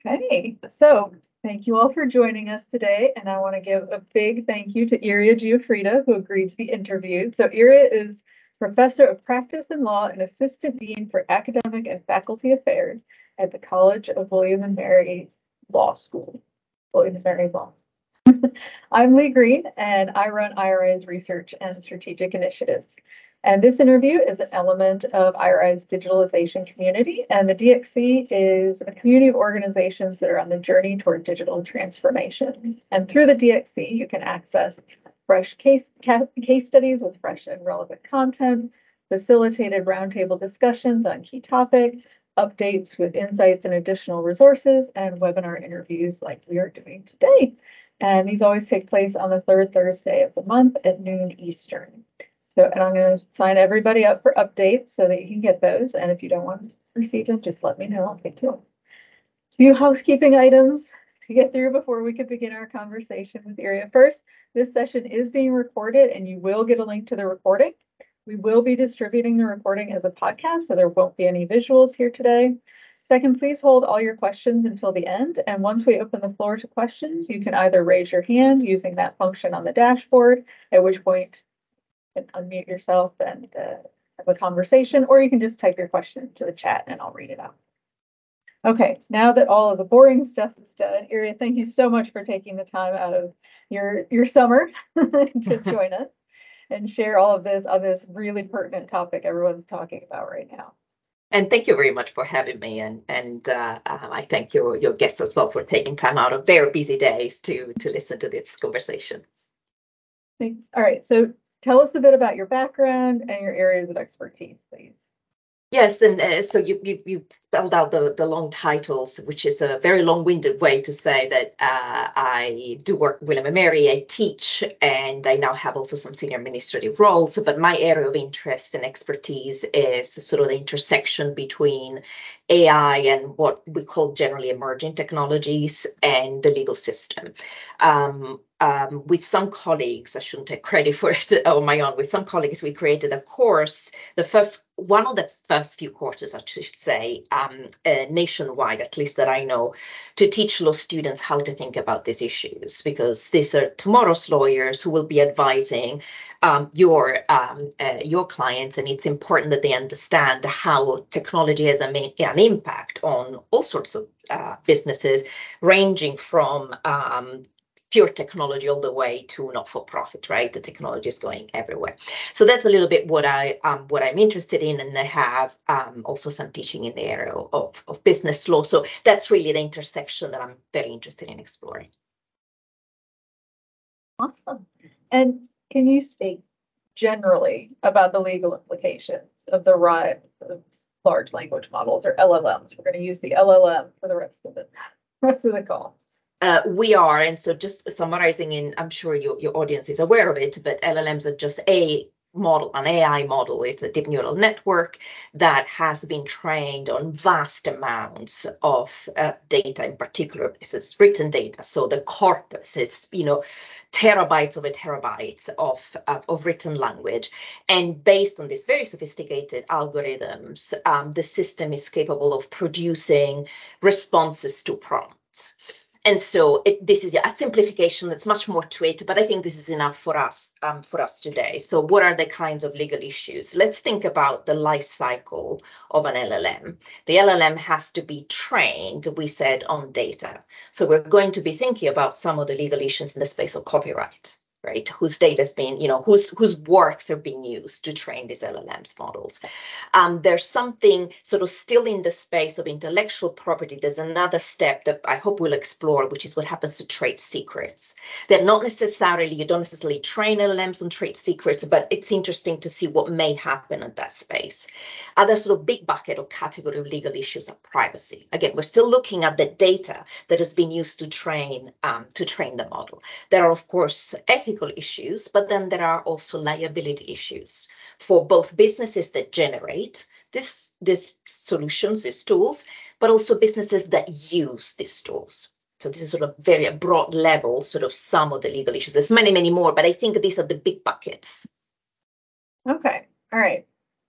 Okay, so thank you all for joining us today, and I want to give a big thank you to Iria Giuffrida, who agreed to be interviewed. So Iria is Professor of Practice and Law and Assistant Dean for Academic and Faculty Affairs at the College of William and Mary Law School. William and Mary Law. I'm Lee Green, and I run IRI's research and strategic initiatives. And this interview is an element of IRI's digitalization community, and the DXC is a community of organizations that are on the journey toward digital transformation. And through the DXC, you can access fresh case studies with fresh and relevant content, facilitated roundtable discussions on key topics, updates with insights and additional resources, and webinar interviews like we are doing today. And these always take place on the third Thursday of the month at noon Eastern. So, and I'm going to sign everybody up for updates so that you can get those. And if you don't want to receive them, just let me know. I'll take you. A few housekeeping items to get through before we could begin our conversation with Iria. First, this session is being recorded and you will get a link to the recording. We will be distributing the recording as a podcast, so there won't be any visuals here today. Second, please hold all your questions until the end. And once we open the floor to questions, you can either raise your hand using that function on the dashboard, at which point you can unmute yourself and have a conversation, or you can just type your question into the chat and I'll read it out. Okay, now that all of the boring stuff is done, Iria, thank you so much for taking the time out of your summer to join us and share all of this on this really pertinent topic everyone's talking about right now. And thank you very much for having me. And I thank your guests as well for taking time out of their busy days to listen to this conversation. Thanks. All right. So tell us a bit about your background and your areas of expertise, please. Yes, and so you spelled out the long titles, which is a very long-winded way to say that I do work with William & Mary, I teach, and I now have also some senior administrative roles. But my area of interest and expertise is sort of the intersection between AI and what we call generally emerging technologies and the legal system. With some colleagues, I shouldn't take credit for it on my own, with some colleagues, we created a course, one of the first few courses, I should say, nationwide, at least that I know, to teach law students how to think about these issues, because these are tomorrow's lawyers who will be advising your clients, and it's important that they understand how technology has an impact on all sorts of businesses, ranging from pure technology all the way to not-for-profit, right? The technology is going everywhere. So that's a little bit what I'm interested in, and I have also some teaching in the area of business law. So that's really the intersection that I'm very interested in exploring. Awesome. And can you speak generally about the legal implications of the rise of large language models, or LLMs? We're going to use the LLM for the rest of the call. We are, and so just summarizing, I'm sure your audience is aware of it, but LLMs are just a model, an AI model. It's a deep neural network that has been trained on vast amounts of data. In particular, this is written data, so the corpus is, terabytes over terabytes of written language. And based on these very sophisticated algorithms, the system is capable of producing responses to prompts. And so this is a simplification. That's much more to it, but I think this is enough for us today. So what are the kinds of legal issues? Let's think about the life cycle of an LLM. The LLM has to be trained, we said, on data. So we're going to be thinking about some of the legal issues in the space of copyright, right? Whose data has been, whose works are being used to train these LLMs models. There's something sort of still in the space of intellectual property. There's another step that I hope we'll explore, which is what happens to trade secrets. You don't necessarily train LLMs on trade secrets, but it's interesting to see what may happen in that space. Other sort of big bucket or category of legal issues are privacy. Again, we're still looking at the data that has been used to train the model. There are, of course, ethical issues, but then there are also liability issues for both businesses that generate these solutions, these tools, but also businesses that use these tools. So this is sort of very broad level, sort of some of the legal issues. There's many, many more, but I think these are the big buckets. Okay. All right.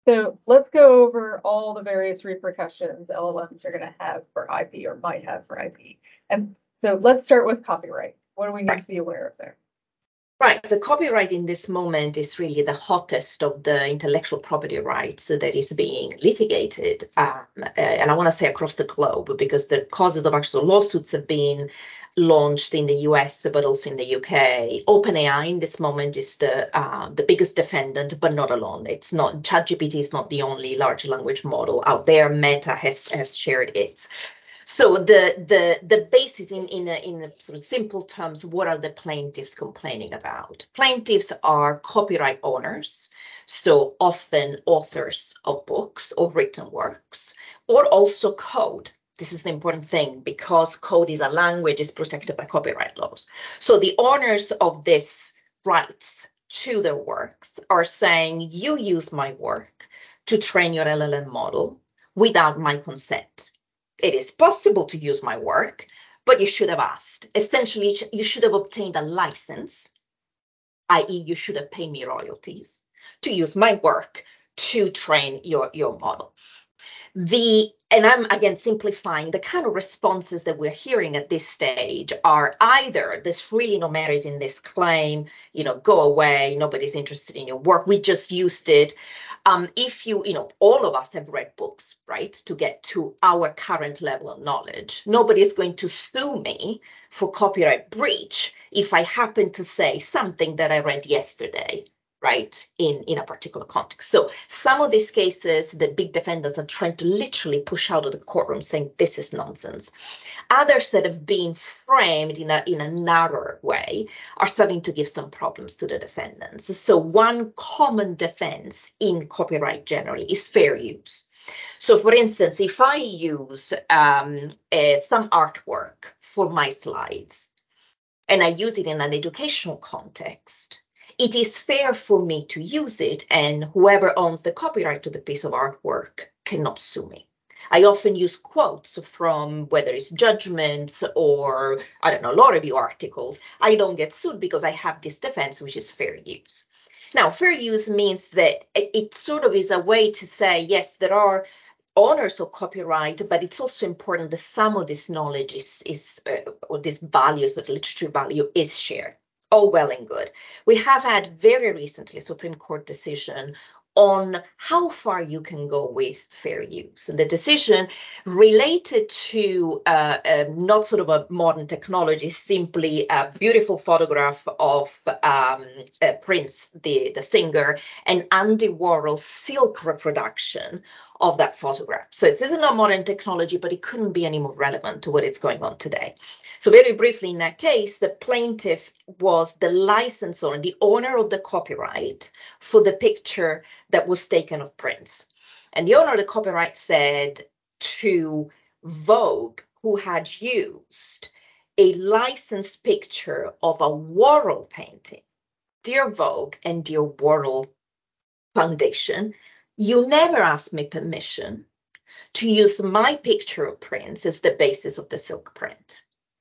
So let's go over all the various repercussions LLMs are going to have for IP or might have for IP. And so let's start with copyright. What do we need to be aware of there? Right. The copyright in this moment is really the hottest of the intellectual property rights that is being litigated. And I want to say across the globe, because the causes of actual lawsuits have been launched in the US, but also in the UK. OpenAI in this moment is the biggest defendant, but not alone. It's not, ChatGPT is not the only large language model out there. Meta has shared its. So the basis in a sort of simple terms, what are the plaintiffs complaining about? Plaintiffs are copyright owners, so often authors of books or written works, or also code. This is the important thing because code is a language, is protected by copyright laws. So the owners of these rights to their works are saying, you use my work to train your LLM model without my consent. It is possible to use my work, but you should have asked. Essentially, you should have obtained a license, i.e. you should have paid me royalties to use my work to train your model. And I'm again simplifying, the kind of responses that we're hearing at this stage are either there's really no merit in this claim, go away, nobody's interested in your work, we just used it. If all of us have read books, right, to get to our current level of knowledge. Nobody is going to sue me for copyright breach if I happen to say something that I read yesterday, right, in a particular context. So some of these cases, the big defendants are trying to literally push out of the courtroom saying this is nonsense. Others that have been framed in a narrower way are starting to give some problems to the defendants. So one common defense in copyright generally is fair use. So for instance, if I use some artwork for my slides and I use it in an educational context, it is fair for me to use it, and whoever owns the copyright to the piece of artwork cannot sue me. I often use quotes from whether it's judgments or, I don't know, law review articles. I don't get sued because I have this defense, which is fair use. Now, fair use means that it sort of is a way to say, yes, there are owners of copyright, but it's also important that some of this knowledge or this values, that literature value is shared. All well and good. We have had very recently a Supreme Court decision on how far you can go with fair use. And the decision related to not sort of a modern technology, simply a beautiful photograph of Prince, the singer, and Andy Warhol's silk reproduction of that photograph. So it isn't a modern technology, but it couldn't be any more relevant to what is going on today. So very briefly, in that case, the plaintiff was the licensor, the owner of the copyright for the picture that was taken of Prince. And the owner of the copyright said to Vogue, who had used a licensed picture of a Warhol painting, dear Vogue and dear Warhol Foundation, you never asked me permission to use my picture of Prince as the basis of the silk print.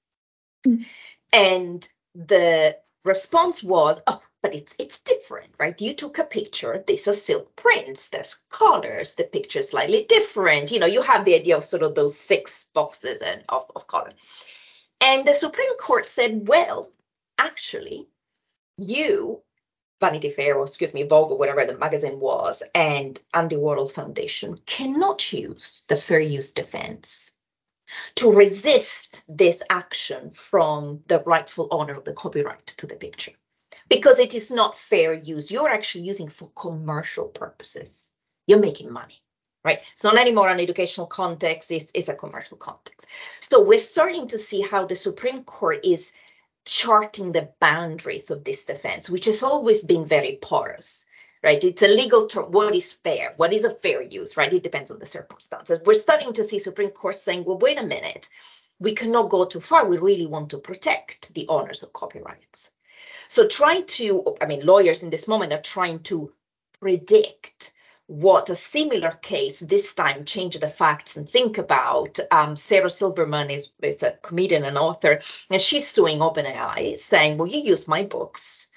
And the response was, oh, but it's different, right? You took a picture, these are silk prints, there's colors, the picture's slightly different. You have the idea of sort of those 6 boxes of color. And the Supreme Court said, well, actually, you, Vanity Fair, or Vogue, or whatever the magazine was, and Andy Warhol Foundation cannot use the fair use defense to resist this action from the rightful owner of the copyright to the picture, because it is not fair use. You're actually using for commercial purposes. You're making money, right? It's not anymore an educational context, it's a commercial context. So we're starting to see how the Supreme Court is charting the boundaries of this defense, which has always been very porous. Right? It's a legal term. What is fair? What is a fair use? Right? It depends on the circumstances. We're starting to see Supreme Court saying, well, wait a minute, we cannot go too far. We really want to protect the owners of copyrights. So lawyers in this moment are trying to predict what a similar case this time, change the facts and think about. Sarah Silverman is a comedian and author, and she's suing OpenAI saying, well, you use my books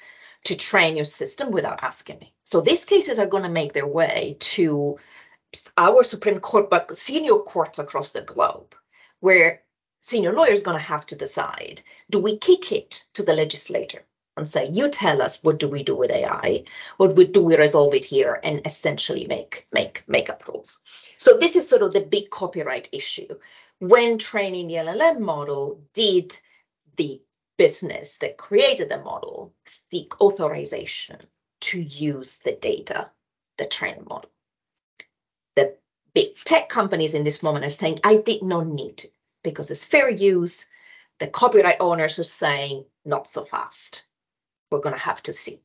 to train your system without asking me. So these cases are going to make their way to our Supreme Court, but senior courts across the globe, where senior lawyers are going to have to decide, do we kick it to the legislator and say, you tell us, what do we do with AI? Or do we resolve it here and essentially make up rules? So this is sort of the big copyright issue. When training the LLM model, did the business that created the model seek authorization to use the data that trained the model? The big tech companies in this moment are saying, I did not need to, because it's fair use. The copyright owners are saying, not so fast. We're going to have to see.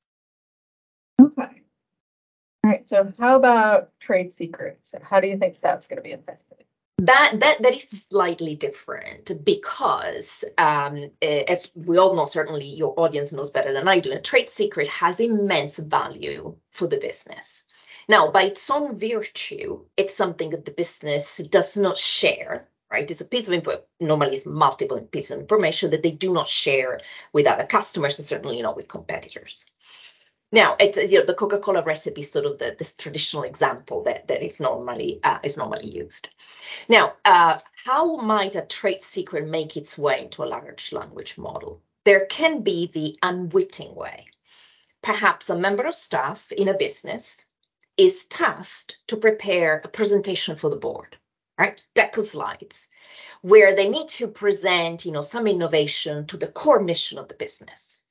Okay. All right. So how about trade secrets? How do you think that's going to be affected? That is slightly different because, as we all know, certainly your audience knows better than I do, a trade secret has immense value for the business. Now, by its own virtue, it's something that the business does not share, right? It's a piece of info, normally it's multiple pieces of information that they do not share with other customers and certainly not with competitors. Now, it's the Coca-Cola recipe is sort of this traditional example that is normally used. Now, how might a trade secret make its way into a large language model? There can be the unwitting way. Perhaps a member of staff in a business is tasked to prepare a presentation for the board, right? Deck of slides, where they need to present, some innovation to the core mission of the business.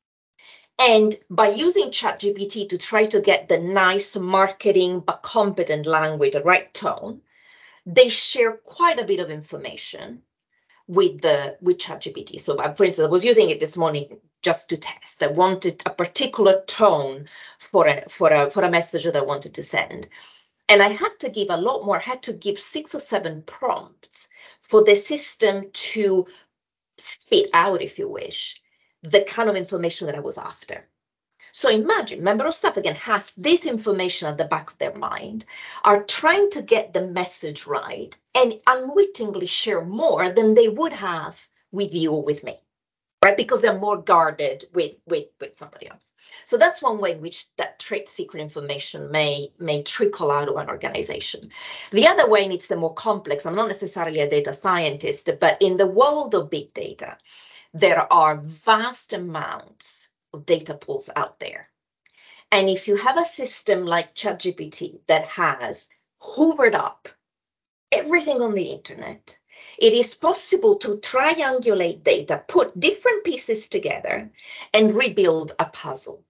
And by using ChatGPT to try to get the nice marketing but competent language, the right tone, they share quite a bit of information with ChatGPT. So, for instance, I was using it this morning just to test. I wanted a particular tone for a message that I wanted to send. And I had to give a lot more. I had to give 6 or 7 prompts for the system to spit out, if you wish, the kind of information that I was after. So imagine, member of staff, again, has this information at the back of their mind, are trying to get the message right, and unwittingly share more than they would have with you or with me, right? Because they're more guarded with somebody else. So that's one way in which that trade secret information may trickle out of an organization. The other way, and it's the more complex, I'm not necessarily a data scientist, but in the world of big data, there are vast amounts of data pools out there. And if you have a system like ChatGPT that has hoovered up everything on the internet, it is possible to triangulate data, put different pieces together, and rebuild a puzzle.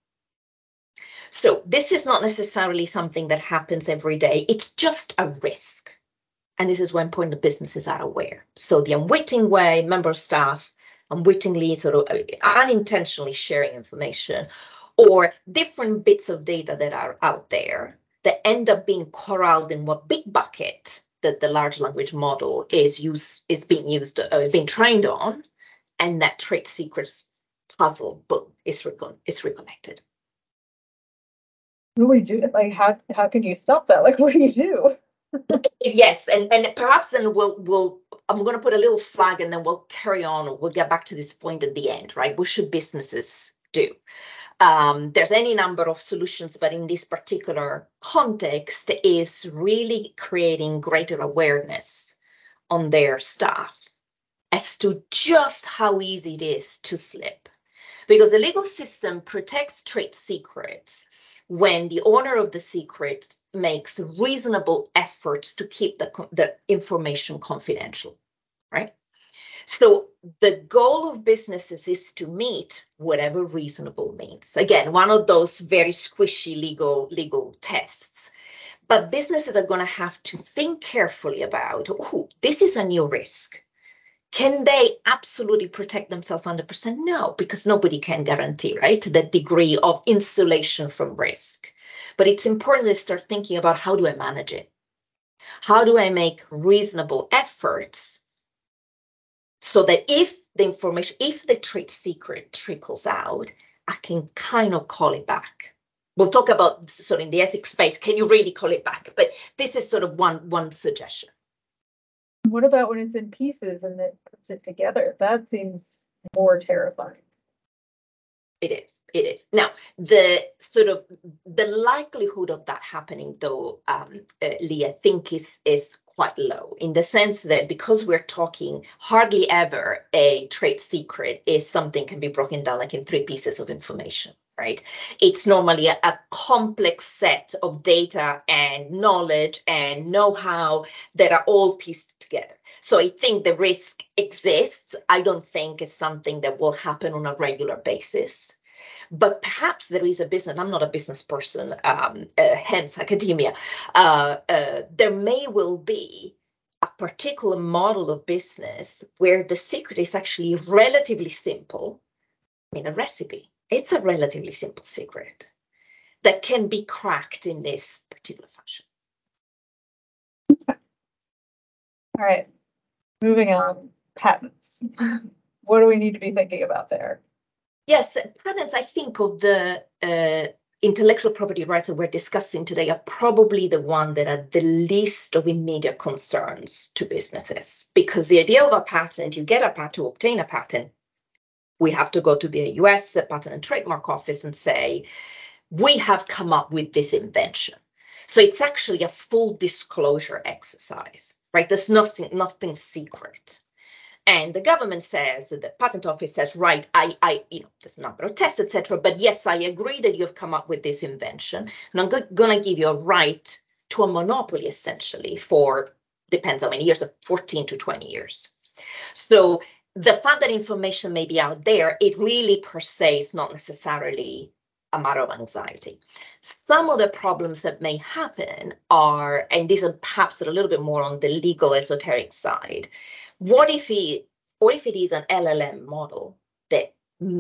So this is not necessarily something that happens every day. It's just a risk. And this is when important businesses are aware. So the unwitting way, member of staff, unwittingly, sort of unintentionally sharing information, or different bits of data that are out there that end up being corralled in what big bucket that the large language model is being trained on, and that trade secrets puzzle book is reconnected. What do we do? Like, how can you stop that? Like, what do you do? Yes, and perhaps then I'm going to put a little flag and then we'll carry on. We'll get back to this point at the end, right? What should businesses do? There's any number of solutions, but in this particular context is really creating greater awareness on their staff as to just how easy it is to slip. Because the legal system protects trade secrets when the owner of the secret makes reasonable efforts to keep the information confidential, right? So the goal of businesses is to meet whatever reasonable means. Again, one of those very squishy legal tests. But businesses are going to have to think carefully about, this is a new risk. Can they absolutely protect themselves 100%? No, because nobody can guarantee, right, the degree of insulation from risk. But it's important to start thinking about, how do I manage it? How do I make reasonable efforts so that if the trade secret trickles out, I can kind of call it back? We'll talk about sort of in the ethics space, can you really call it back? But this is sort of one suggestion. What about when it's in pieces and it puts it together? That seems more terrifying. It is. It is. Now, the likelihood of that happening, though, Lee, I think is quite low, in the sense that because we're talking, hardly ever a trade secret is something can be broken down like in 3 pieces of information, right? It's normally a complex set of data and knowledge and know-how that are all pieced together. So I think the risk exists. I don't think it's something that will happen on a regular basis. But perhaps there is a business. I'm not a business person, hence academia. There may well be a particular model of business where the secret is actually relatively simple. I mean, a recipe. It's a relatively simple secret that can be cracked in this particular fashion. All right. Moving on, patents. What do we need to be thinking about there? Yes, patents, I think, of the intellectual property rights that we're discussing today are probably the one that are the least of immediate concerns to businesses. Because the idea of a patent, you get a patent, to obtain a patent, we have to go to the US Patent and Trademark Office and say, we have come up with this invention. So it's actually a full disclosure exercise, right? There's nothing secret. And the government says, the patent office says, right, there's a number of tests, etc. But yes, I agree that you've come up with this invention, and I'm going to give you a right to a monopoly, essentially, for, depends how many years, 14 to 20 years. So the fact that information may be out there, it really per se is not necessarily a matter of anxiety. Some of the problems that may happen are, and these are perhaps a little bit more on the legal esoteric side. What if it is an LLM model that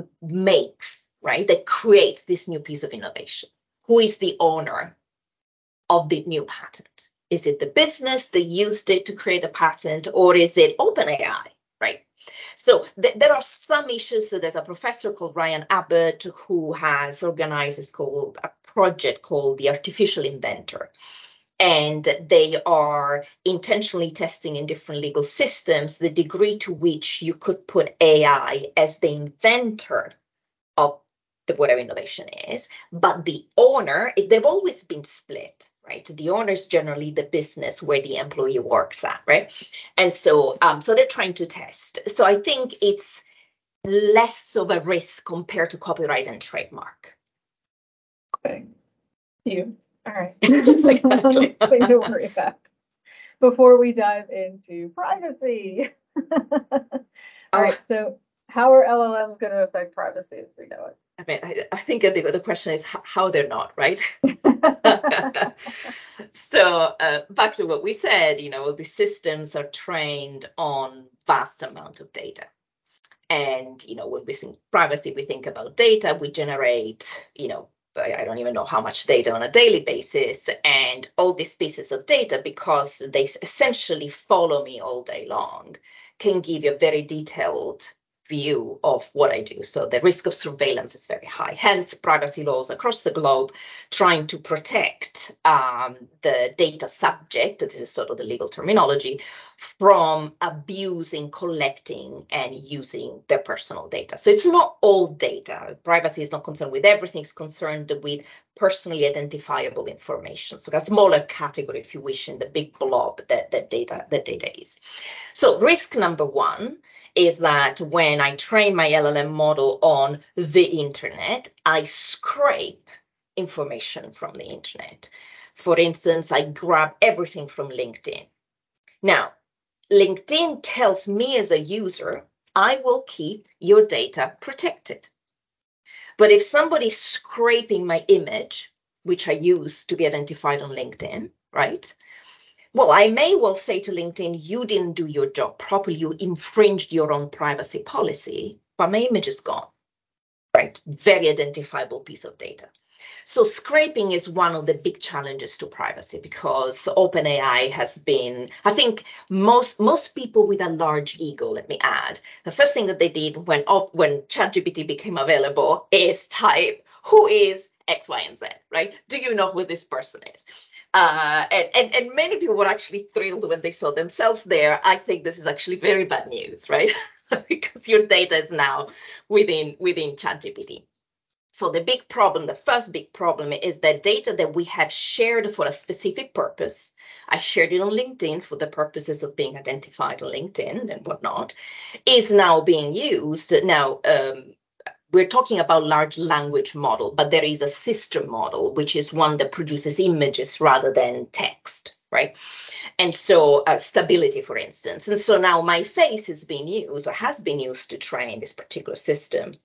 makes, right, that creates this new piece of innovation? Who is the owner of the new patent? Is it the business that used it to create a patent, or is it OpenAI, right? So there are some issues. So there's a professor called Ryan Abbott who has organized a project called the Artificial Inventor. And they are intentionally testing in different legal systems the degree to which you could put AI as the inventor of whatever innovation is, but the owner, they've always been split, right? The owner is generally the business where the employee works at, right? And so they're trying to test. So I think it's less of a risk compared to copyright and trademark. Okay. You. All right. Yes, exactly. Nothing to worry about. Before we dive into privacy. All right. So how are LLMs going to affect privacy as we know it? I mean, I think the question is how they're not, right? So back to what we said, the systems are trained on vast amount of data. And, when we think privacy, we think about data, we generate, I don't even know how much data on a daily basis, and all these pieces of data, because they essentially follow me all day long, can give you a very detailed view of what I do. So the risk of surveillance is very high. Hence, privacy laws across the globe trying to protect the data subject, this is sort of the legal terminology, from abusing, collecting, and using their personal data. So it's not all data. Privacy is not concerned with everything. It's concerned with personally identifiable information. So a smaller category, if you wish, in the big blob that data is. So risk number one is that when I train my LLM model on the internet, I scrape information from the internet. For instance, I grab everything from LinkedIn. Now, LinkedIn tells me as a user, I will keep your data protected. But if somebody's scraping my image, which I use to be identified on LinkedIn, right? Well, I may well say to LinkedIn, you didn't do your job properly, you infringed your own privacy policy, but my image is gone, right? Very identifiable piece of data. So scraping is one of the big challenges to privacy, because OpenAI has been, I think most people with a large ego, let me add, the first thing that they did when ChatGPT became available is type, who is X, Y, and Z, right? Do you know who this person is? And many people were actually thrilled when they saw themselves there. I think this is actually very bad news, right? Because your data is now within ChatGPT. So the big problem, the first big problem is that data that we have shared for a specific purpose. I shared it on LinkedIn for the purposes of being identified on LinkedIn and whatnot, is now being used. Now, we're talking about large language model, but there is a sister model, which is one that produces images rather than text, right? And so stability, for instance. And so now my face is being used or has been used to train this particular system.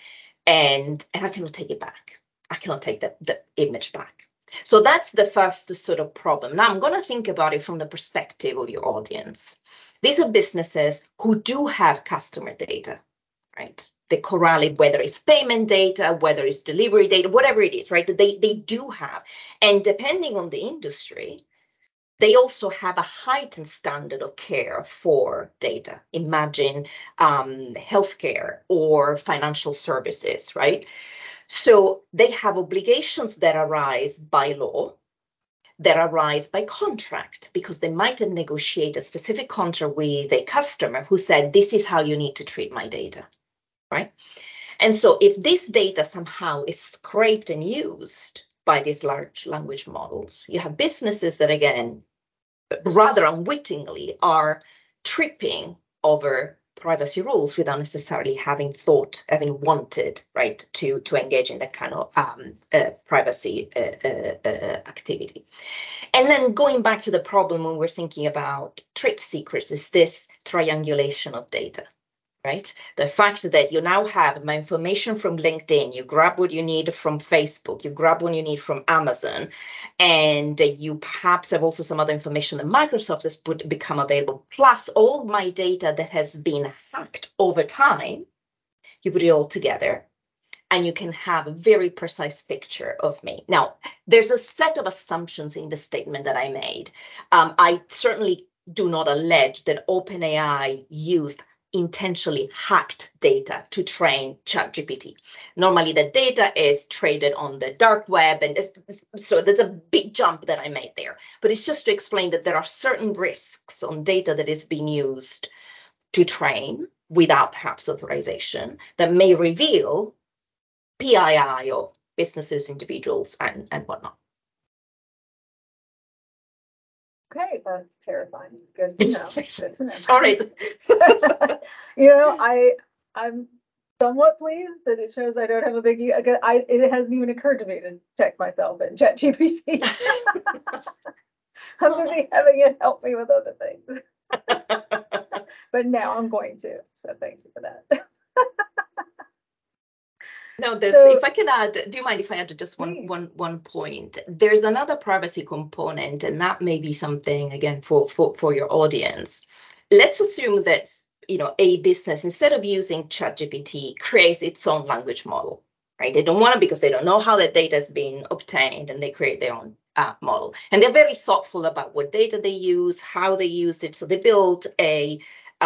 And I cannot take it back. I cannot take the image back. So that's the first sort of problem. Now I'm going to think about it from the perspective of your audience. These are businesses who do have customer data, right? They correlate whether it's payment data, whether it's delivery data, whatever it is, right? They do have. And depending on the industry, they also have a heightened standard of care for data. Imagine healthcare or financial services, right? So they have obligations that arise by law, that arise by contract, because they might have negotiated a specific contract with a customer who said, this is how you need to treat my data, right? And so if this data somehow is scraped and used by these large language models, you have businesses that, again, rather unwittingly are tripping over privacy rules without necessarily having wanted, right, to engage in that kind of privacy activity. And then going back to the problem when we're thinking about trade secrets is this triangulation of data. Right? The fact that you now have my information from LinkedIn, you grab what you need from Facebook, you grab what you need from Amazon, and you perhaps have also some other information that Microsoft has become available, plus all my data that has been hacked over time. You put it all together, and you can have a very precise picture of me. Now, there's a set of assumptions in the statement that I made. I certainly do not allege that OpenAI used intentionally hacked data to train ChatGPT. Normally, the data is traded on the dark web, and so there's a big jump that I made there. But it's just to explain that there are certain risks on data that is being used to train without perhaps authorization that may reveal PII of businesses, individuals, and whatnot. Okay, that's terrifying. Good to know. Good to know. Sorry. I'm somewhat pleased that it shows I don't have a big. It hasn't even occurred to me to check myself in ChatGPT. I'm busy having it help me with other things. But now I'm going to. So thank you for that. No, if I can add, do you mind if I add just one point? There's another privacy component, and that may be something, again, for your audience. Let's assume that, a business, instead of using ChatGPT, creates its own language model, right? They don't want to because they don't know how the data is being obtained, and they create their own model. And they're very thoughtful about what data they use, how they use it. So they build a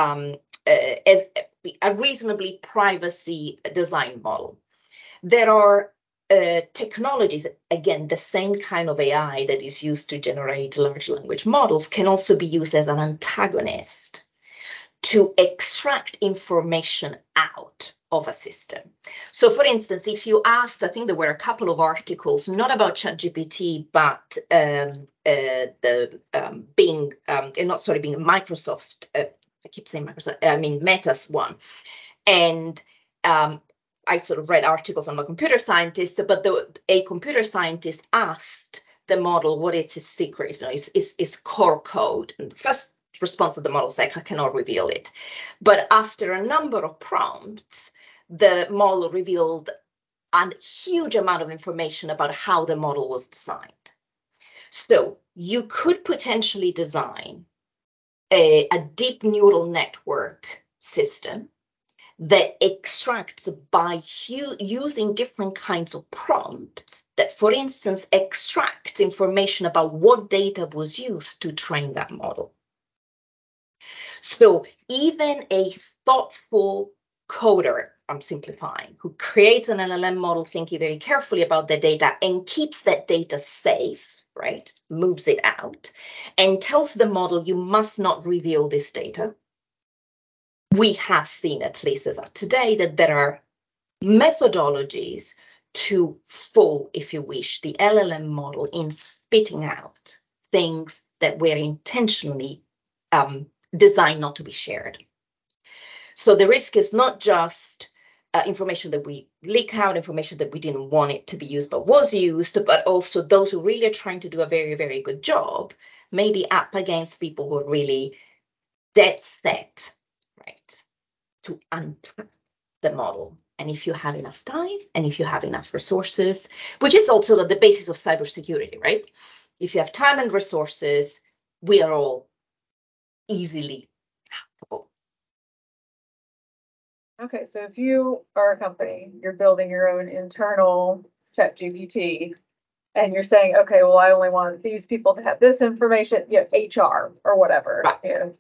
reasonably privacy design model. There are technologies, again, the same kind of AI that is used to generate large language models can also be used as an antagonist to extract information out of a system. So, for instance, if you asked, I think there were a couple of articles, not about ChatGPT, but Microsoft, I keep saying Microsoft, I mean Meta's one. And I sort of read articles. I'm a computer scientist, but a computer scientist asked the model what is its secret, is core code. And the first response of the model is like, I cannot reveal it. But after a number of prompts, the model revealed a huge amount of information about how the model was designed. So you could potentially design a deep neural network system that extracts by using different kinds of prompts that, for instance, extracts information about what data was used to train that model. So even a thoughtful coder, I'm simplifying, who creates an LLM model thinking very carefully about the data and keeps that data safe, right, moves it out, and tells the model, you must not reveal this data. We have seen, at least as of today, that there are methodologies to fool, if you wish, the LLM model in spitting out things that were intentionally designed not to be shared. So the risk is not just information that we leak out, information that we didn't want it to be used but was used, but also those who really are trying to do a very, very good job may be up against people who are really dead set, right, to unpack the model. And if you have enough time and if you have enough resources, which is also the basis of cybersecurity, right? If you have time and resources, we are all easily hackable. Okay, so if you are a company, you're building your own internal ChatGPT, and you're saying, okay, well, I only want these people to have this information, HR or whatever. Right.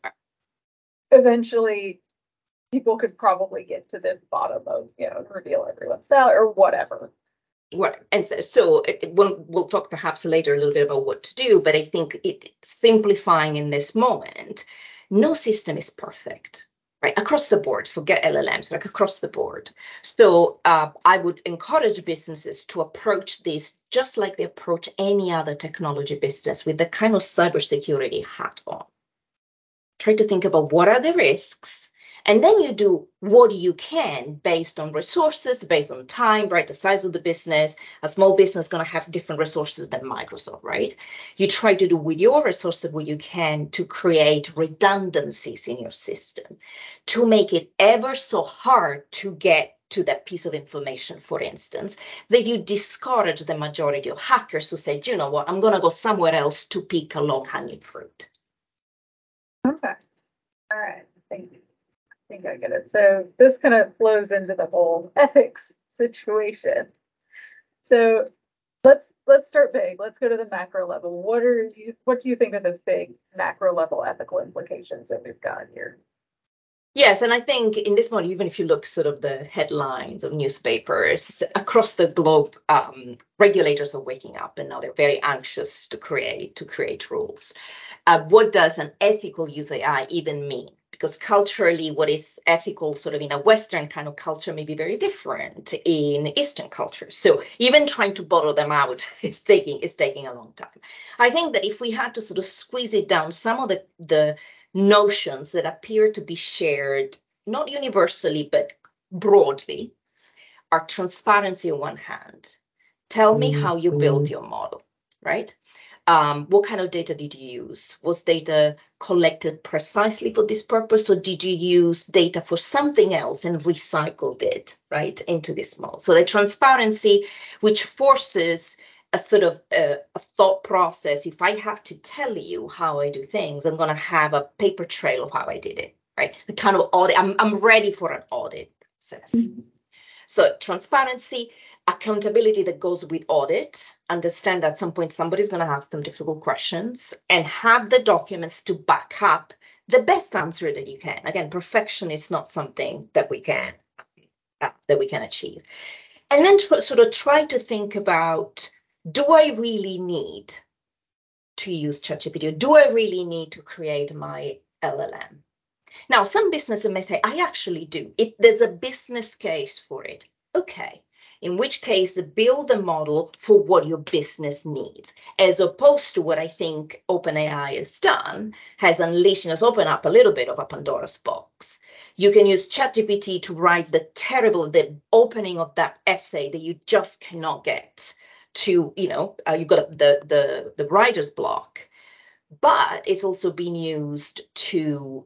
Eventually, people could probably get to the bottom of, reveal everyone's salary or whatever. Right. And so we'll talk perhaps later a little bit about what to do, but I think simplifying in this moment, no system is perfect, right? Across the board, forget LLMs, like across the board. So I would encourage businesses to approach this just like they approach any other technology business, with the kind of cybersecurity hat on. Try to think about what are the risks, and then you do what you can based on resources, based on time, right? The size of the business. A small business is going to have different resources than Microsoft, right? You try to do with your resources what you can to create redundancies in your system, to make it ever so hard to get to that piece of information, for instance, that you discourage the majority of hackers who say, you know what, I'm going to go somewhere else to pick a low-hanging fruit. Okay. All right. Thank you. I think I get it. So this kind of flows into the whole ethics situation. So let's start big. Let's go to the macro level. What do you think are the big macro level ethical implications that we've got here? Yes, and I think in this moment, even if you look sort of the headlines of newspapers across the globe, regulators are waking up, and now they're very anxious to create rules. What does an ethical use of AI even mean? Because culturally, what is ethical sort of in a Western kind of culture may be very different in Eastern cultures. So even trying to bottle them out is taking a long time. I think that if we had to sort of squeeze it down, some of the notions that appear to be shared, not universally, but broadly, are transparency on one hand. Tell me how you build your model, right? What kind of data did you use? Was data collected precisely for this purpose, or did you use data for something else and recycled it, right, into this model? So the transparency, which forces a sort of a thought process. If I have to tell you how I do things, I'm going to have a paper trail of how I did it, right? The kind of audit, I'm ready for an audit process. Mm-hmm. So transparency, accountability that goes with audit, understand at some point somebody's going to ask them difficult questions, and have the documents to back up the best answer that you can. Again, perfection is not something that we can achieve. And then sort of try to think about, do I really need to use ChatGPT? Do I really need to create my LLM? Now, some businesses may say, I actually do. There's a business case for it. Okay. In which case, build a model for what your business needs, as opposed to what I think OpenAI has done, has opened up a little bit of a Pandora's box. You can use ChatGPT to write the opening of that essay that you just cannot get to, you've got the writer's block. But it's also been used to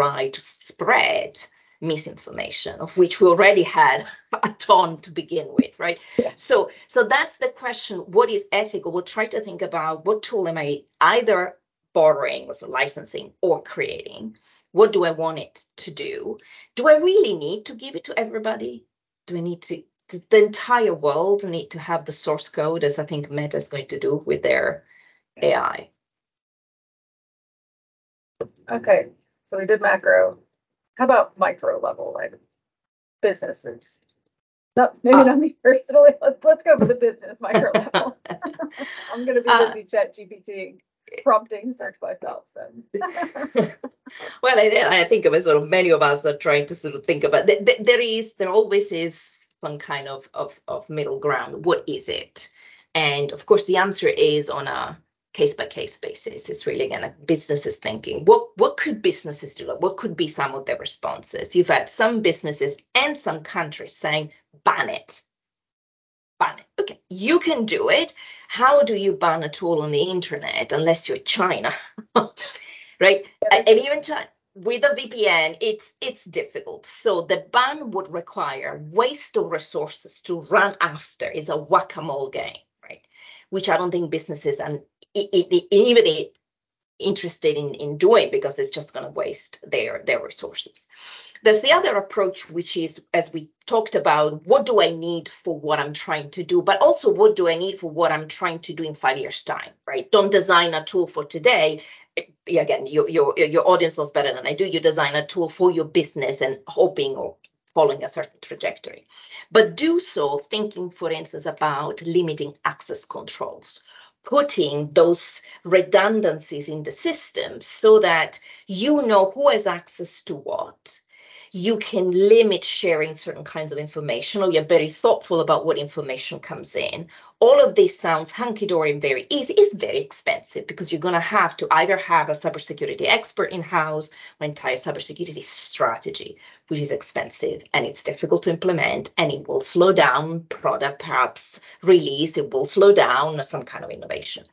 spread misinformation, of which we already had a ton to begin with, right? Yeah. So that's the question. What is ethical? We'll try to think about what tool am I either borrowing, so licensing, or creating? What do I want it to do? Do I really need to give it to everybody? Do I need to? Does the entire world need to have the source code, as I think Meta is going to do with their AI? Okay, so we did macro. How about micro level, like businesses? No, maybe not me personally. Let's go for the business micro level. I'm going to be busy ChatGPT prompting search myself. So. Well, I think of it sort of many of us are trying to sort of think about. There always is some kind of middle ground. What is it? And of course, the answer is on a case-by-case basis. It's really, again, businesses thinking, what could businesses do? What could be some of their responses? You've had some businesses and some countries saying, ban it. Ban it. Okay, you can do it. How do you ban a tool on the internet unless you're China? Right? And even China, with a VPN, it's difficult. So the ban would require waste of resources to run after. Is a whack-a-mole game, right? Which I don't think businesses and even interested in doing, because it's just going to waste their resources. There's the other approach, which is, as we talked about, what do I need for what I'm trying to do, but also what do I need for what I'm trying to do in 5 years' time, right? Don't design a tool for today. Again, your audience knows better than I do. You design a tool for your business and hoping or following a certain trajectory. But do so thinking, for instance, about limiting access controls, putting those redundancies in the system so that you know who has access to what. You can limit sharing certain kinds of information, or you're very thoughtful about what information comes in. All of this sounds hunky-dory and very easy. It's very expensive, because you're going to have to either have a cybersecurity expert in-house or entire cybersecurity strategy, which is expensive and it's difficult to implement, and it will slow down product perhaps release. It will slow down some kind of innovation.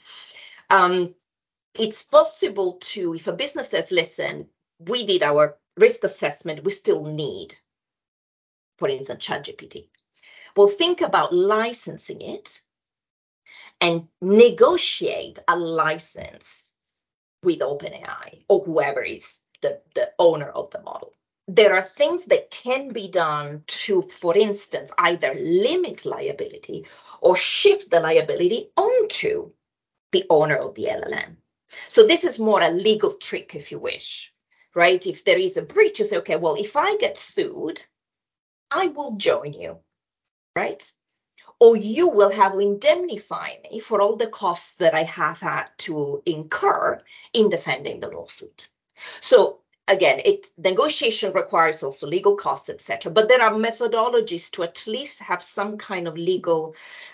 It's possible to, if a business says, listen, we did our risk assessment, we still need, for instance, ChatGPT. Well, think about licensing it and negotiate a license with OpenAI or whoever is the owner of the model. There are things that can be done to, for instance, either limit liability or shift the liability onto the owner of the LLM. So this is more a legal trick, if you wish, right? If there is a breach, you say, okay, well, if I get sued, I will join you, right? Or you will have to indemnify me for all the costs that I have had to incur in defending the lawsuit. So again, negotiation requires also legal costs, etc. But there are methodologies to at least have some kind of legal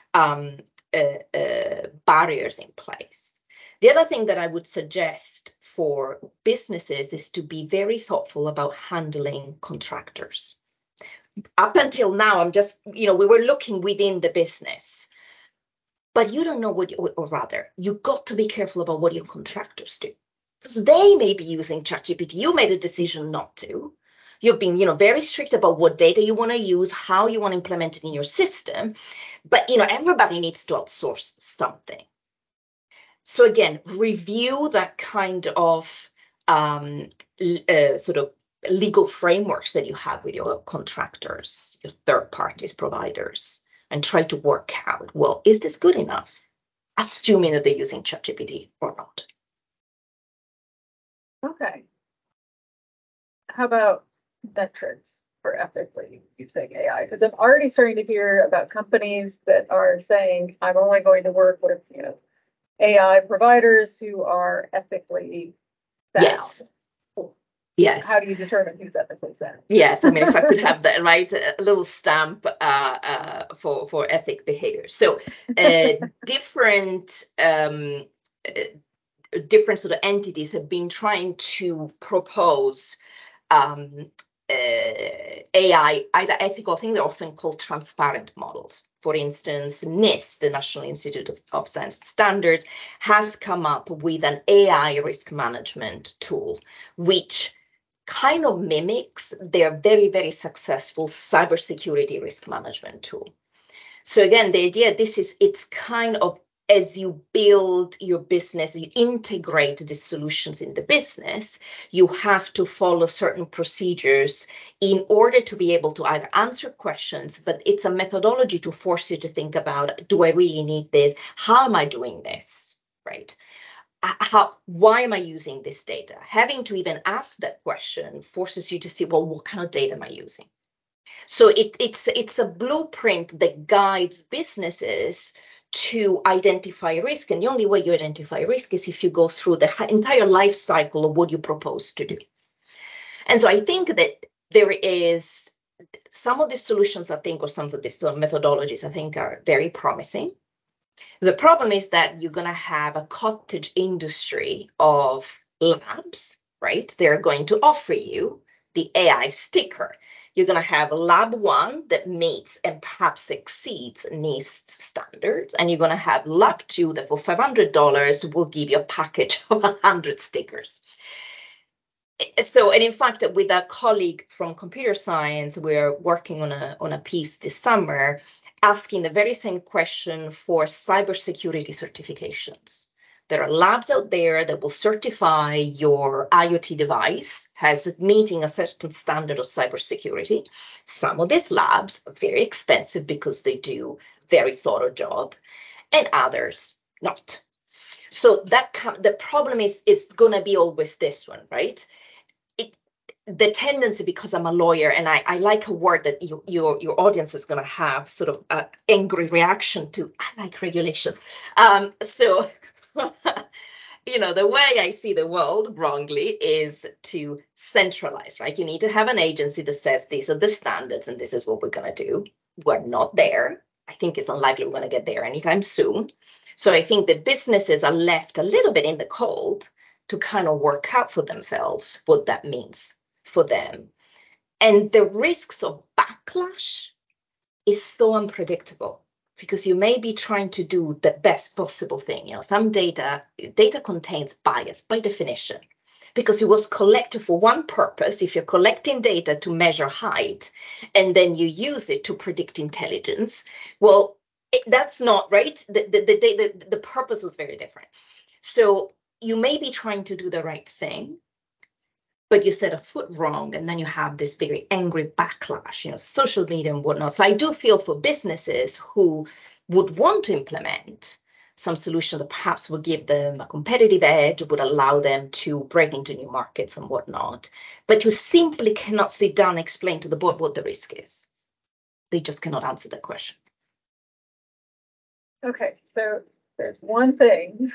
barriers in place. The other thing that I would suggest for businesses is to be very thoughtful about handling contractors. Up until now, we were looking within the business, but you don't know or rather, you got to be careful about what your contractors do, because they may be using ChatGPT. You made a decision not to. You've been, very strict about what data you want to use, how you want to implement it in your system, but, everybody needs to outsource something. So again, review that kind of sort of legal frameworks that you have with your contractors, your third parties, providers, and try to work out, well, is this good enough? Assuming that they're using ChatGPT or not. Okay. How about metrics for ethically using AI? Because I'm already starting to hear about companies that are saying, I'm only going to work with, AI providers who are ethically sound. Yes. Yes. How do you determine who's ethically sound? Yes, I mean, if I could have that, right, a little stamp for ethic behavior. So different sort of entities have been trying to propose AI, either ethical, I think they're often called transparent models. For instance, NIST, the National Institute of Science Standards, has come up with an AI risk management tool, which kind of mimics their very, very successful cybersecurity risk management tool. So again, the idea, it's kind of, as you build your business, you integrate the solutions in the business, you have to follow certain procedures in order to be able to either answer questions, but it's a methodology to force you to think about, do I really need this? How am I doing this, right? Why am I using this data? Having to even ask that question forces you to see, well, what kind of data am I using? So it's a blueprint that guides businesses to identify risk. And the only way you identify risk is if you go through the entire life cycle of what you propose to do. And so I think that there is some of the solutions, I think, or some of these methodologies, I think, are very promising. The problem is that you're going to have a cottage industry of labs, right? They're going to offer you the AI sticker. You're going to have lab one that meets and perhaps exceeds NIST standards. And you're going to have lab two that for $500 will give you a package of 100 stickers. So, and in fact, with a colleague from computer science, we're working on a piece this summer asking the very same question for cybersecurity certifications. There are labs out there that will certify your IoT device as meeting a certain standard of cybersecurity. Some of these labs are very expensive because they do very thorough job, and others not. So the problem is going to be always this one, right? The tendency, because I'm a lawyer and I like a word that your audience is going to have sort of an angry reaction to, I like regulation. So, the way I see the world wrongly is to centralize, right? You need to have an agency that says these are the standards and this is what we're going to do. We're not there. I think it's unlikely we're going to get there anytime soon. So I think the businesses are left a little bit in the cold to kind of work out for themselves what that means for them. And the risks of backlash is so unpredictable because you may be trying to do the best possible thing. Some data contains bias by definition because it was collected for one purpose. If you're collecting data to measure height and then you use it to predict intelligence, well, that's not right. The purpose was very different. So you may be trying to do the right thing, but you set a foot wrong, and then you have this very angry backlash, social media and whatnot. So I do feel for businesses who would want to implement some solution that perhaps would give them a competitive edge, would allow them to break into new markets and whatnot. But you simply cannot sit down and explain to the board what the risk is. They just cannot answer that question. Okay, so there's one thing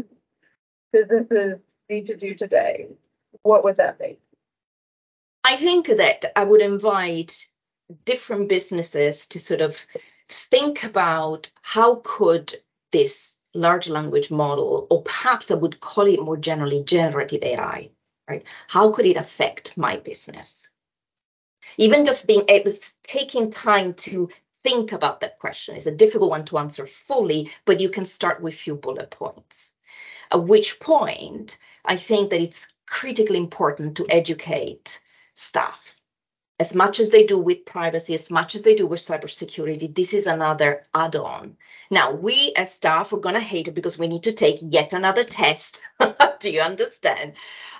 businesses need to do today. What would that be? I think that I would invite different businesses to sort of think about how could this large language model, or perhaps I would call it more generally generative AI, right? How could it affect my business? Even just being able, taking time to think about that question is a difficult one to answer fully, but you can start with a few bullet points. At which point, I think that it's critically important to educate staff. As much as they do with privacy, as much as they do with cybersecurity, this is another add-on. Now, we as staff are going to hate it because we need to take yet another test. Do you understand?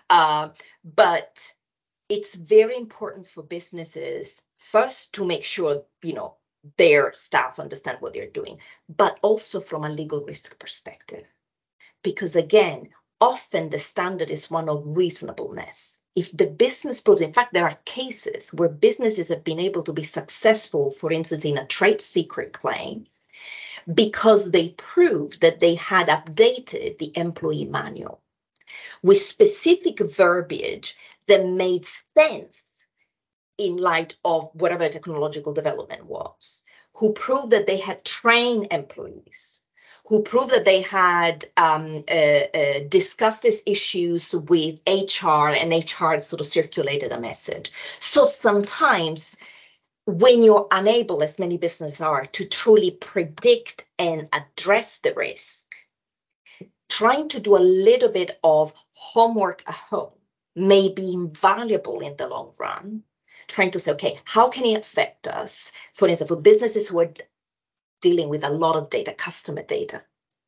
But it's very important for businesses, first, to make sure, their staff understand what they're doing, but also from a legal risk perspective. Because again, often the standard is one of reasonableness. If the business proves, in fact, there are cases where businesses have been able to be successful, for instance, in a trade secret claim, because they proved that they had updated the employee manual with specific verbiage that made sense in light of whatever technological development was, who proved that they had trained employees, who proved that they had discussed these issues with HR, and HR sort of circulated a message. So sometimes when you're unable, as many businesses are, to truly predict and address the risk, trying to do a little bit of homework at home may be invaluable in the long run. Trying to say, okay, how can it affect us? For instance, for businesses who are dealing with a lot of data, customer data,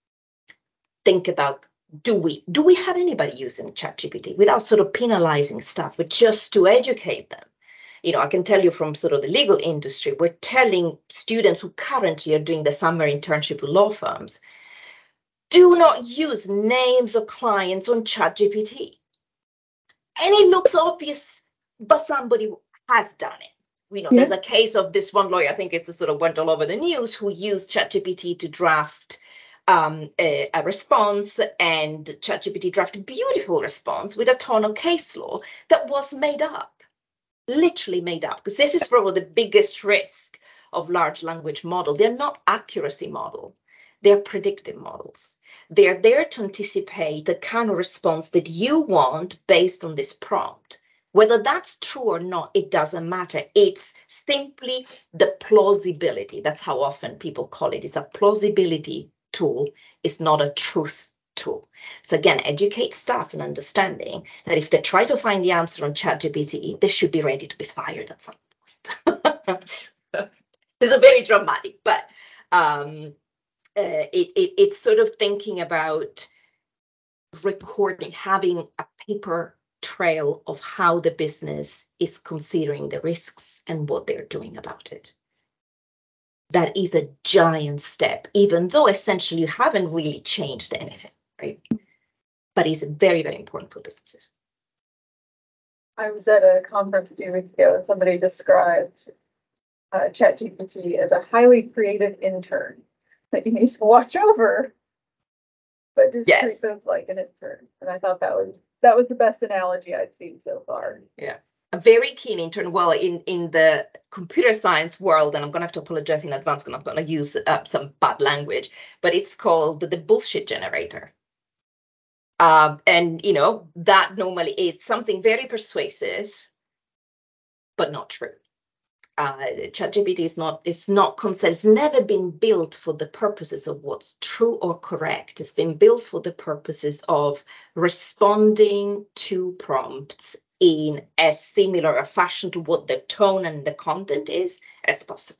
think about, do we have anybody using ChatGPT without sort of penalizing staff, but just to educate them? I can tell you from sort of the legal industry, we're telling students who currently are doing the summer internship with law firms, do not use names of clients on ChatGPT. And it looks obvious, but somebody has done it. There's a case of this one lawyer, I think it sort of went all over the news, who used ChatGPT to draft a response, and ChatGPT drafted a beautiful response with a ton of case law that was made up. literally made up, because this is probably the biggest risk of large language model. They're not accuracy model. They're predictive models. They're there to anticipate the kind of response that you want based on this prompt. Whether that's true or not, it doesn't matter. It's simply the plausibility. That's how often people call it. It's a plausibility tool. It's not a truth tool. So again, educate staff in understanding that if they try to find the answer on ChatGPT, they should be ready to be fired at some point. It's a very dramatic, but it's sort of thinking about recording, having a paper trail of how the business is considering the risks and what they're doing about it. That is a giant step, even though essentially you haven't really changed anything, right? But it's very, very important for businesses. I was at a conference a few weeks ago and somebody described ChatGPT as a highly creative intern that you need to watch over, but just treat them like an intern. And I thought that was the best analogy I'd seen so far. Yeah. A very keen intern. Well, in the computer science world, and I'm going to have to apologize in advance because I'm going to use some bad language, but it's called the bullshit generator. And, that normally is something very persuasive, but not true. ChatGPT is not considered, it's never been built for the purposes of what's true or correct. It's been built for the purposes of responding to prompts in as similar a fashion to what the tone and the content is as possible.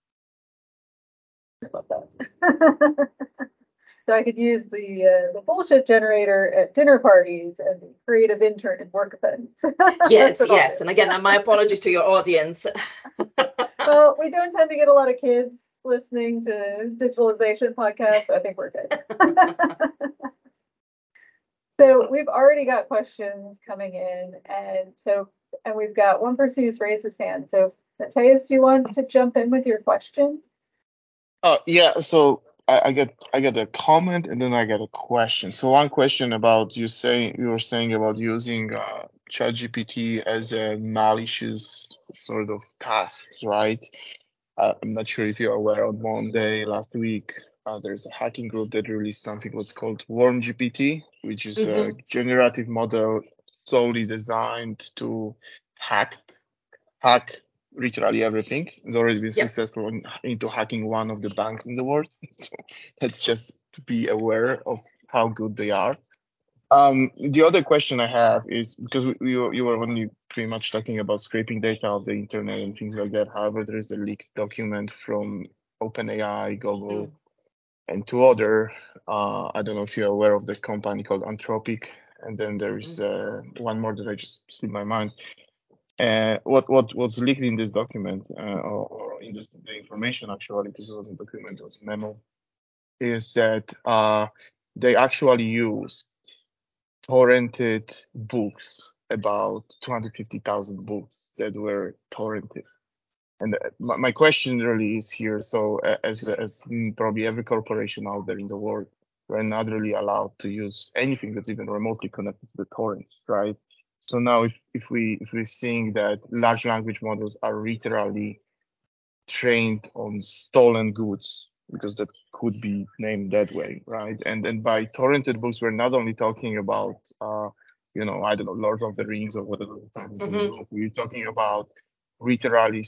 I love that. So I could use the bullshit generator at dinner parties and the creative intern at work events. Yes. And again, my apologies to your audience. Well, we don't tend to get a lot of kids listening to digitalization podcasts, so I think we're good. So we've already got questions coming in, and we've got one person who's raised his hand. So Matthias, do you want to jump in with your question? Yeah, so I get a comment and then I get a question. So one question about you were saying about using ChatGPT as a malicious sort of task, right? I'm not sure if you're aware, on Monday last week, there's a hacking group that released something what's called WormGPT, which is a generative model solely designed to hack literally everything. It's already been successful into hacking one of the banks in the world. So that's just to be aware of how good they are. The other question I have is, because you were only pretty much talking about scraping data of the internet and things like that. However, there is a leaked document from OpenAI, Google, and two other. I don't know if you're aware of the company called Anthropic, and then there is one more that I just slipped my mind. What's leaked in this document, or in this the information actually, because it wasn't a document, it was a memo, is that they actually used torrented books, about 250,000 books that were torrented. And my question really is here, so as probably every corporation out there in the world, we're not really allowed to use anything that's even remotely connected to the torrents, right? So now if we're seeing that large language models are literally trained on stolen goods, because that could be named that way, right? And then by torrented books, we're not only talking about, I don't know, Lord of the Rings or whatever. We're talking about literally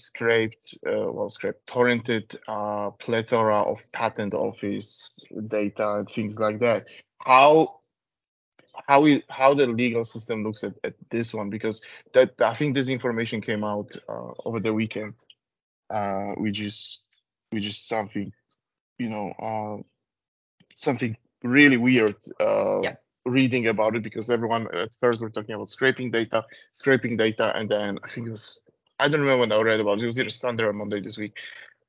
torrented plethora of patent office data and things like that. How the legal system looks at this one, because that I think this information came out over the weekend, which is something, something really weird reading about it, because everyone at first were talking about scraping data, and then I think it was, I don't remember when I read about it, it was either Sunday or Monday this week.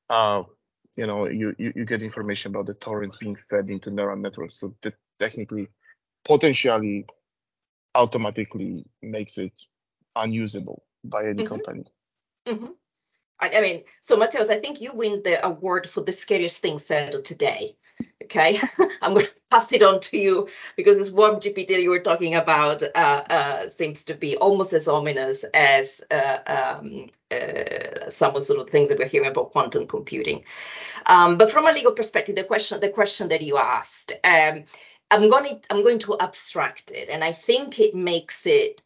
You get information about the torrents being fed into neural networks, so that technically, potentially, automatically makes it unusable by any company. I mean, so Matthias, I think you win the award for the scariest thing said today. Okay, I'm going to pass it on to you because this warm GPT you were talking about seems to be almost as ominous as some of sort of things that we're hearing about quantum computing. But from a legal perspective, the question that you asked, I'm going to abstract it, and I think it makes it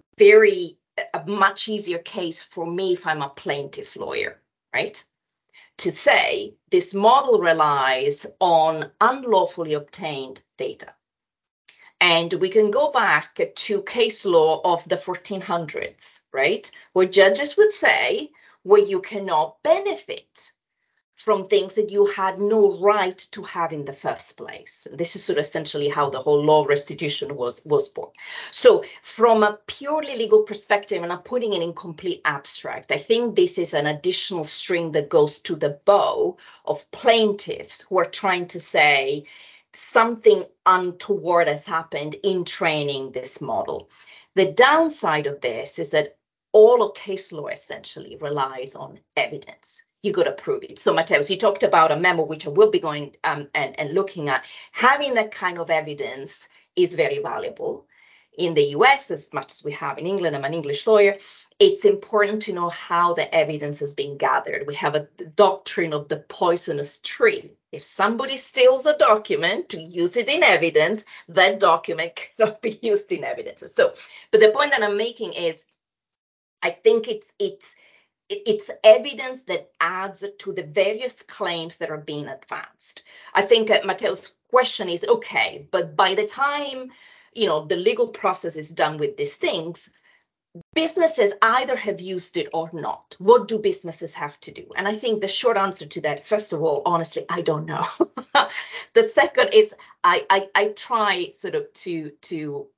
a much easier case for me if I'm a plaintiff lawyer, right? To say this model relies on unlawfully obtained data. And we can go back to case law of the 1400s, right? Where judges would say, well, you cannot benefit from things that you had no right to have in the first place. This is sort of essentially how the whole law of restitution was born. So from a purely legal perspective, and I'm putting it in complete abstract, I think this is an additional string that goes to the bow of plaintiffs who are trying to say something untoward has happened in training this model. The downside of this is that all of case law essentially relies on evidence. You got to prove it. So, Mateusz, you talked about a memo, which I will be going and looking at. Having that kind of evidence is very valuable. In the US, as much as we have in England, I'm an English lawyer, it's important to know how the evidence has been gathered. We have a doctrine of the poisonous tree. If somebody steals a document to use it in evidence, that document cannot be used in evidence. So, but the point that I'm making is, I think it's evidence that adds to the various claims that are being advanced. I think Mateusz's question is, okay, but by the time the legal process is done with these things, businesses either have used it or not. What do businesses have to do? And I think the short answer to that, first of all, honestly, I don't know. The second is I try sort of to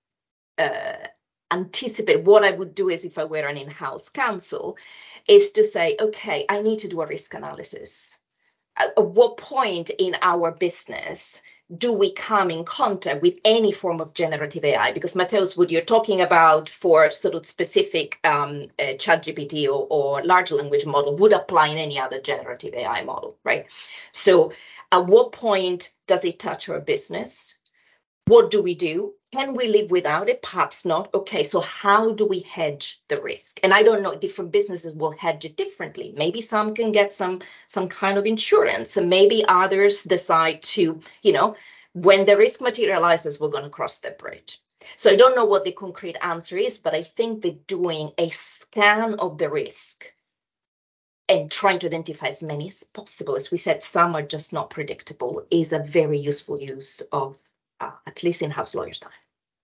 anticipate what I would do as if I were an in-house counsel, is to say, okay, I need to do a risk analysis. At what point in our business do we come in contact with any form of generative AI? Because Mateusz, what you're talking about for sort of specific ChatGPT or large language model would apply in any other generative AI model, right? So at what point does it touch our business? What do we do? Can we live without it? Perhaps not. Okay, so how do we hedge the risk? And I don't know, different businesses will hedge it differently. Maybe some can get some kind of insurance, and maybe others decide to, when the risk materializes, we're going to cross that bridge. So I don't know what the concrete answer is, but I think that doing a scan of the risk and trying to identify as many as possible, as we said, some are just not predictable, is a very useful use of at least in-house lawyers' time.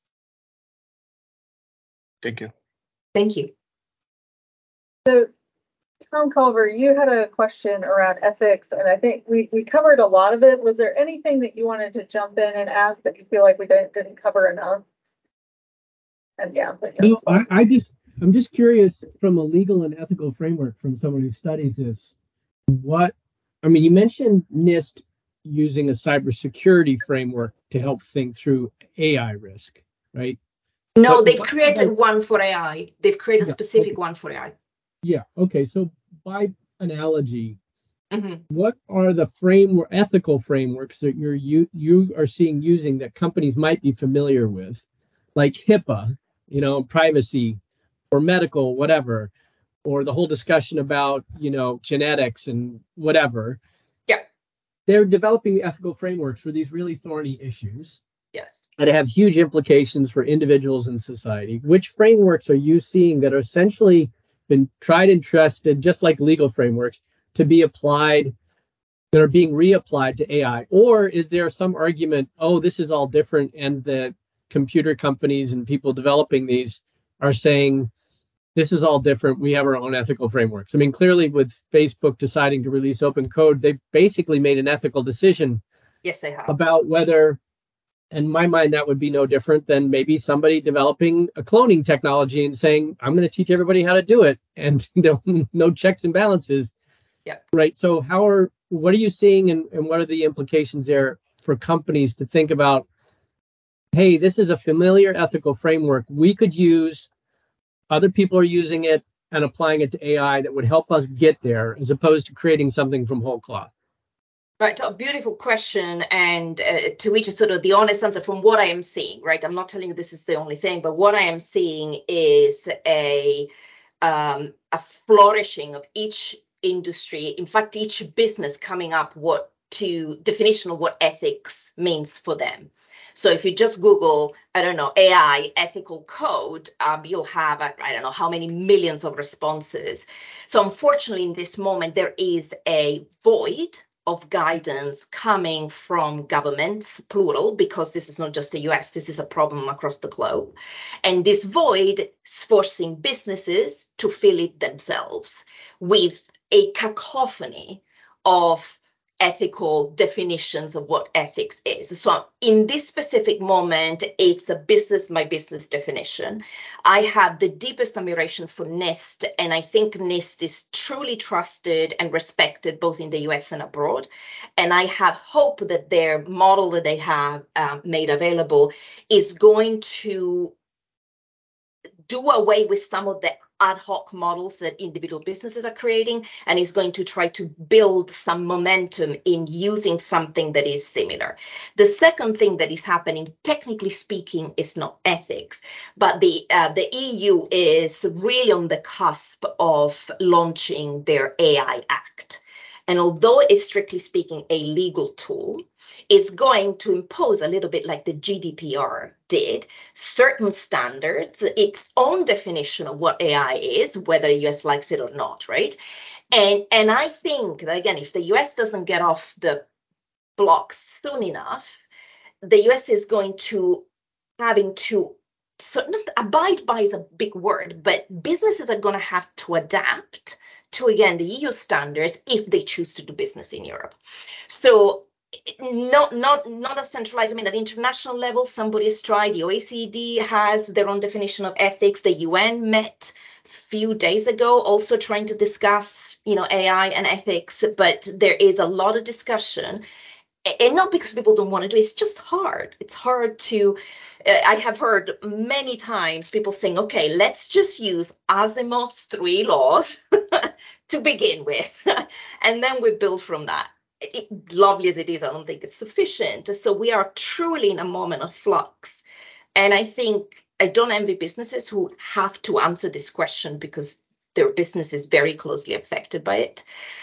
Thank you. Thank you. So, Tom Culver, you had a question around ethics, and I think we covered a lot of it. Was there anything that you wanted to jump in and ask that you feel like we didn't cover enough? And yeah, no, I'm just curious from a legal and ethical framework from someone who studies this. You mentioned NIST using a cybersecurity framework to help think through AI risk, right? No, they've created one for AI. They've created a specific one for AI. Yeah. Okay. So by analogy, mm-hmm. What are the ethical frameworks that you are seeing using that companies might be familiar with, like HIPAA, privacy, or medical, whatever, or the whole discussion about genetics and whatever? Yeah. They're developing ethical frameworks for these really thorny issues. Yes. That have huge implications for individuals and society. Which frameworks are you seeing that are essentially been tried and trusted, just like legal frameworks, to be applied, that are being reapplied to AI? Or is there some argument, this is all different, and the computer companies and people developing these are saying, this is all different, we have our own ethical frameworks? I mean, clearly with Facebook deciding to release open code, they basically made an ethical decision. Yes, they have. About whether, in my mind, that would be no different than maybe somebody developing a cloning technology and saying, I'm going to teach everybody how to do it, and no checks and balances. Yeah. Right. So what are you seeing, and what are the implications there for companies to think about, hey, this is a familiar ethical framework we could use, other people are using it and applying it to AI that would help us get there, as opposed to creating something from whole cloth? Right, a beautiful question, and to which is sort of the honest answer from what I am seeing, right? I'm not telling you this is the only thing, but what I am seeing is a flourishing of each industry, in fact, each business coming up what to definition of what ethics means for them. So if you just Google, I don't know, AI ethical code, you'll have, I don't know how many millions of responses. So unfortunately, in this moment, there is a void of guidance coming from governments, plural, because this is not just the US, this is a problem across the globe. And this void is forcing businesses to fill it themselves with a cacophony of ethical definitions of what ethics is. So in this specific moment, it's a business, my business definition. I have the deepest admiration for NIST, and I think NIST is truly trusted and respected both in the US and abroad. And I have hope that their model that they have made available is going to do away with some of the ad hoc models that individual businesses are creating, and is going to try to build some momentum in using something that is similar. The second thing that is happening, technically speaking, is not ethics, but the EU is really on the cusp of launching their AI Act. And although it's strictly speaking a legal tool, is going to impose a little bit like the GDPR did, certain standards, its own definition of what AI is, whether the US likes it or not, right? And I think that, again, if the US doesn't get off the blocks soon enough, the US is going to having to, so not abide by is a big word, but businesses are going to have to adapt to, again, the EU standards if they choose to do business in Europe. So not a centralized, I mean, at the international level, somebody has tried. The OECD has their own definition of ethics. The UN met a few days ago, also trying to discuss, AI and ethics, but there is a lot of discussion. And not because people don't want to do it, it's just hard. It's hard to, I have heard many times people saying, okay, let's just use Asimov's 3 laws to begin with, and then we build from that. Lovely as it is, I don't think it's sufficient. So we are truly in a moment of flux. And I think I don't envy businesses who have to answer this question because their business is very closely affected by it.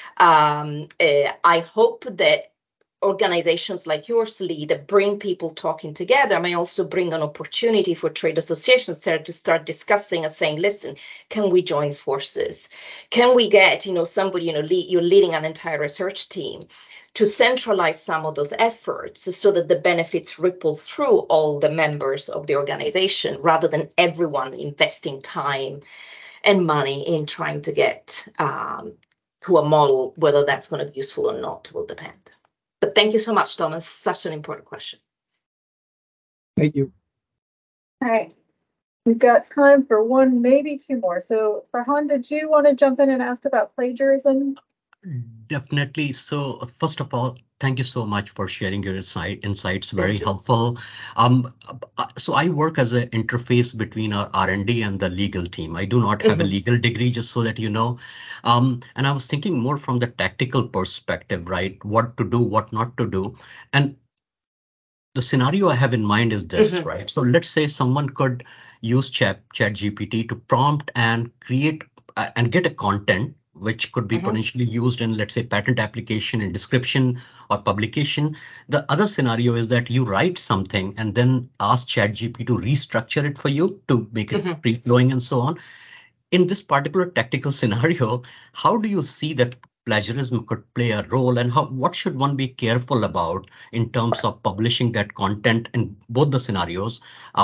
I hope that organizations like yours, Lee, that bring people talking together may also bring an opportunity for trade associations there to start discussing and saying, listen, can we join forces? Can we get, somebody, you're leading an entire research team to centralize some of those efforts so that the benefits ripple through all the members of the organization rather than everyone investing time and money in trying to get to a model. Whether that's going to be useful or not will depend. But thank you so much, Thomas. Such an important question. Thank you. All right. We've got time for one, maybe 2 more. So Farhan, did you want to jump in and ask about plagiarism? Definitely. So first of all, thank you so much for sharing your insights. Very helpful. So I work as an interface between our R&D and the legal team. I do not have a legal degree, just so that you know. And I was thinking more from the tactical perspective, right? What to do, what not to do. And the scenario I have in mind is this, right? So let's say someone could use ChatGPT to prompt and create and get a content which could be potentially used in, let's say, patent application and description or publication. The other scenario is that you write something and then ask ChatGPT to restructure it for you to make it free-flowing and so on. In this particular tactical scenario, how do you see that plagiarism could play a role, and what should one be careful about in terms of publishing that content in both the scenarios?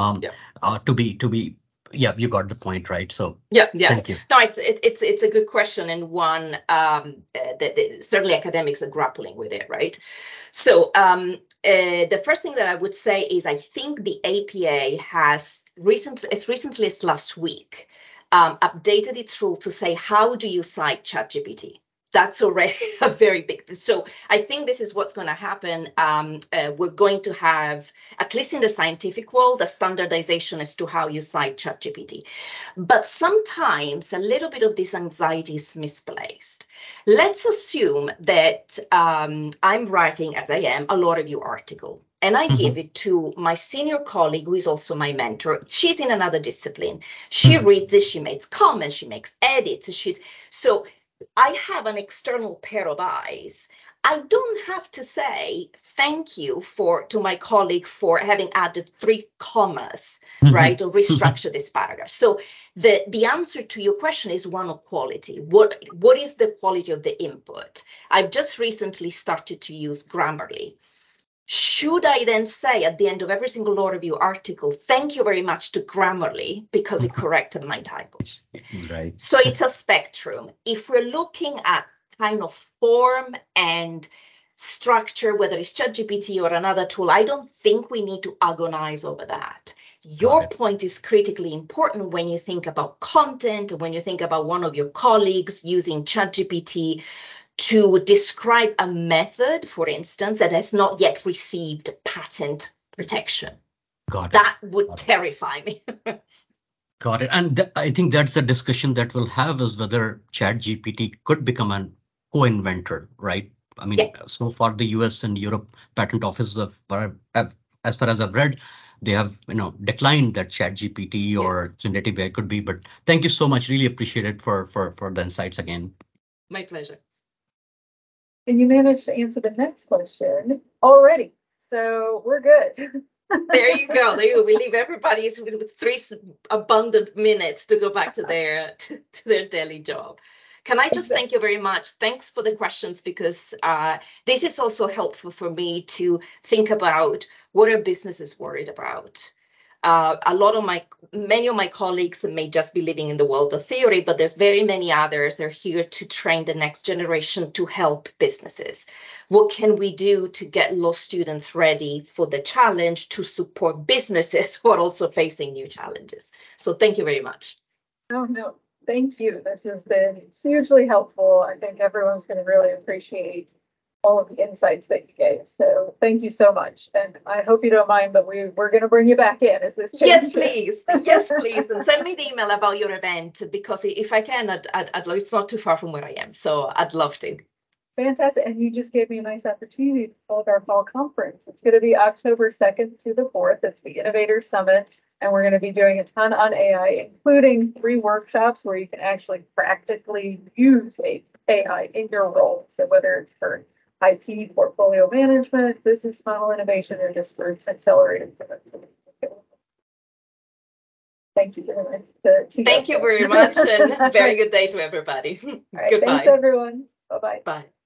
Yeah, you got the point, right? So yeah. Thank you. No, it's a good question, and one that certainly academics are grappling with it, right? So the first thing that I would say is I think the APA has as recently as last week updated its rule to say, how do you cite ChatGPT? that's already a very big. So I think this is what's going to happen. We're going to have, at least in the scientific world, a standardization as to how you cite ChatGPT. But sometimes a little bit of this anxiety is misplaced. Let's assume that I'm writing, as I am, a law review article. And I give it to my senior colleague, who is also my mentor. She's in another discipline. She reads it, she makes comments, she makes edits. So I have an external pair of eyes. I don't have to say thank you to my colleague for having added 3 commas, right, or restructure this paragraph. So the answer to your question is one of quality. What is the quality of the input? I've just recently started to use Grammarly. Should I then say at the end of every single law review article, thank you very much to Grammarly because it corrected my typos? Right. So it's a spectrum. If we're looking at kind of form and structure, whether it's ChatGPT or another tool, I don't think we need to agonize over that. Your point is critically important when you think about content, when you think about one of your colleagues using ChatGPT to describe a method, for instance, that has not yet received patent protection. That would terrify me. Got it. And I think that's a discussion that we'll have, is whether ChatGPT could become a co-inventor, right? I mean, so far the US and Europe patent offices have, as far as I've read, they have declined that ChatGPT or generative AI could be. But thank you so much. Really appreciate it for the insights again. My pleasure. And you managed to answer the next question already. So we're good. There you go. We leave everybody with 3 abundant minutes to go back to their daily job. Can I just thank you very much? Thanks for the questions, because this is also helpful for me to think about what are businesses worried about. Many of my colleagues may just be living in the world of theory, but there's very many others. They're here to train the next generation to help businesses. What can we do to get law students ready for the challenge to support businesses who are also facing new challenges? So thank you very much. Oh, no, thank you. This has been hugely helpful. I think everyone's going to really appreciate all of the insights that you gave. So thank you so much. And I hope you don't mind, but we're going to bring you back in as this Yes, please. Yes, please. And send me the email about your event, because if I can, it's not too far from where I am. So I'd love to. Fantastic. And you just gave me a nice opportunity to hold our fall conference. It's going to be October 2nd to the 4th. It's the Innovator Summit. And we're going to be doing a ton on AI, including 3 workshops where you can actually practically use AI in your role. So whether it's for IP, portfolio management, business model innovation, or just for accelerating productivity. Thank you very much. Thank you very much, and very good day to everybody. All right, Goodbye. thanks, everyone. Bye-bye. Bye.